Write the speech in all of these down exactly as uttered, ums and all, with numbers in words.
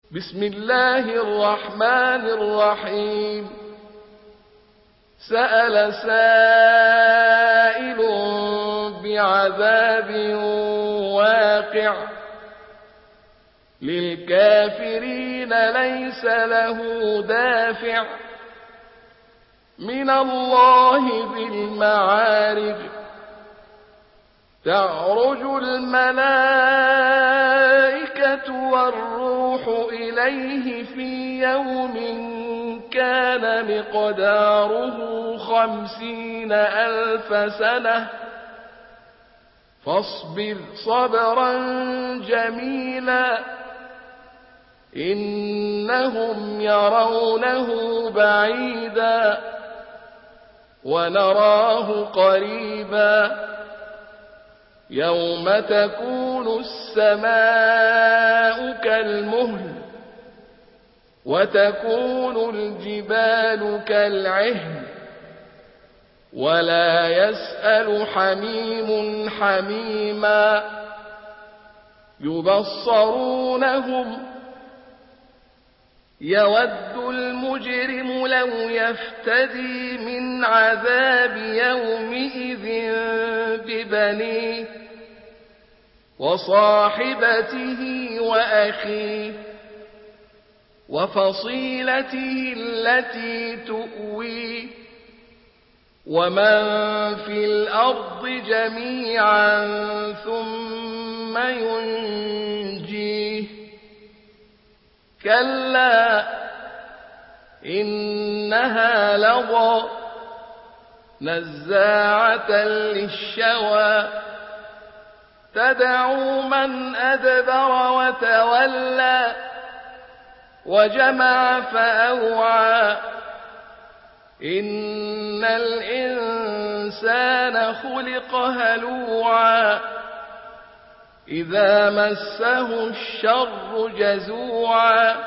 بسم الله الرحمن الرحيم سأل سائل بعذاب واقع للكافرين ليس له دافع من الله ذي المعارج تعرج الملائكة والروح إليه في يوم كان مقداره خمسين ألف سنة فاصبر صبرا جميلا إنهم يرونه بعيدا ونراه قريبا يوم تكون السماء كالمهل وتكون الجبال كالعهن ولا يسأل حميم حميما يبصرونهم يود المجرم لو يفتدي من عذاب يومئذ ببنيه وصاحبته وأخيه وفصيلته التي تؤويه ومن في الأرض جميعا ثم ينجيه كلا إنها لظى نزاعة للشوى تدعو من أدبر وتولى وجمع فأوعى إن الإنسان خلق هلوعا إذا مسه الشر جزوعا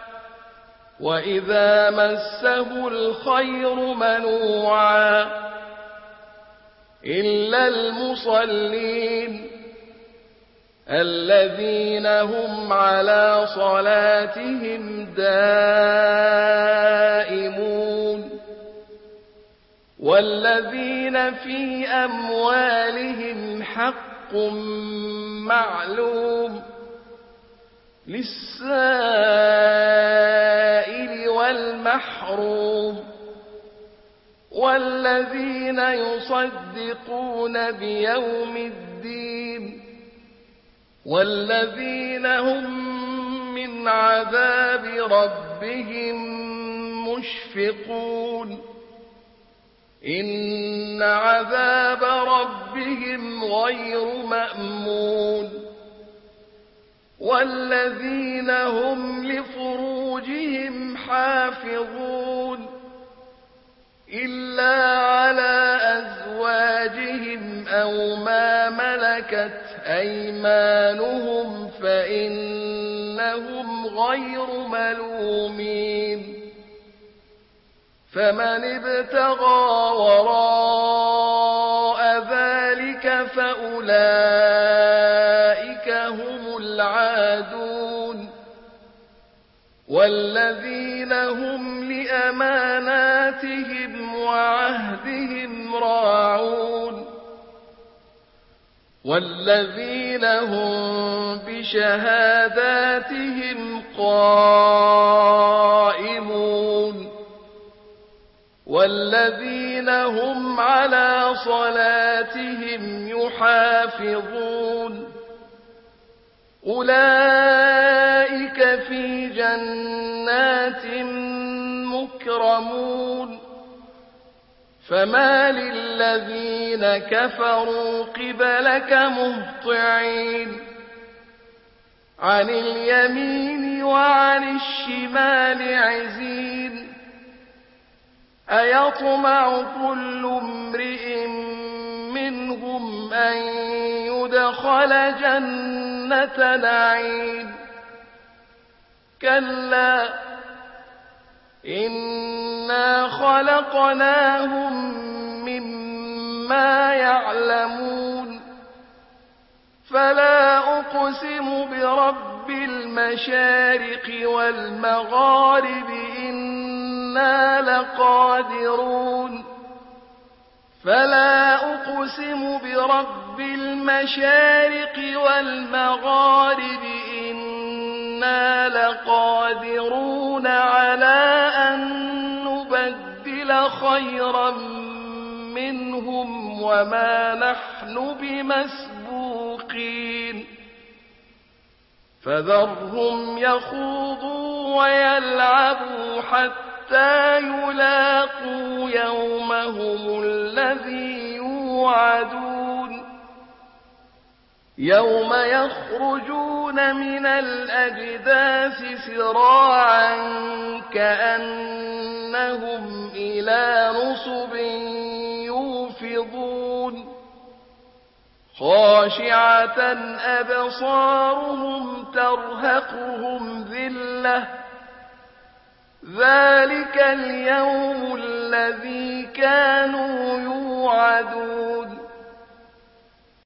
وإذا مسه الخير منوعا إلا المصلين الذين هم على صلاتهم دائمون والذين في أموالهم حق معلوم للسائل والمحروم والذين يصدقون بيوم الدين والذين هم من عذاب ربهم مشفقون إن عذاب ربهم غير مأمون والذين هم لفروجهم حافظون إلا على أزواجهم أو ما ملكت أيمانهم فإنهم غير ملومين فمن ابتغى وراء ذلك فأولئك هم العادون والذين هم لأماناتهم وعهدهم راعون والذين هم بشهاداتهم قائمون والذين هم على صلاتهم يحافظون أولئك في جنات مكرمون فما للذين كفروا قبلك مهطعين عن اليمين وعن الشمال عزين أيطمع كل امرئ منهم أن يدخل جنة نعيم كلا إنا خلقناهم مما يعلمون فلا أقسم برب المنزل المشارق والمغارب إنا لقادرون فلا أقسم برب المشارق والمغارب إنا لقادرون على أن نبدل خيرا منهم وما نحن بمسبوقين فذرهم يخوضوا ويلعبوا حتى يلاقوا يومهم الذي يوعدون يوم يخرجون من الأجداث سراعا كأنهم إلى نصب يوفضون خاشعة أبصارهم ترهقهم ذلة ذلك اليوم الذي كانوا يوعدون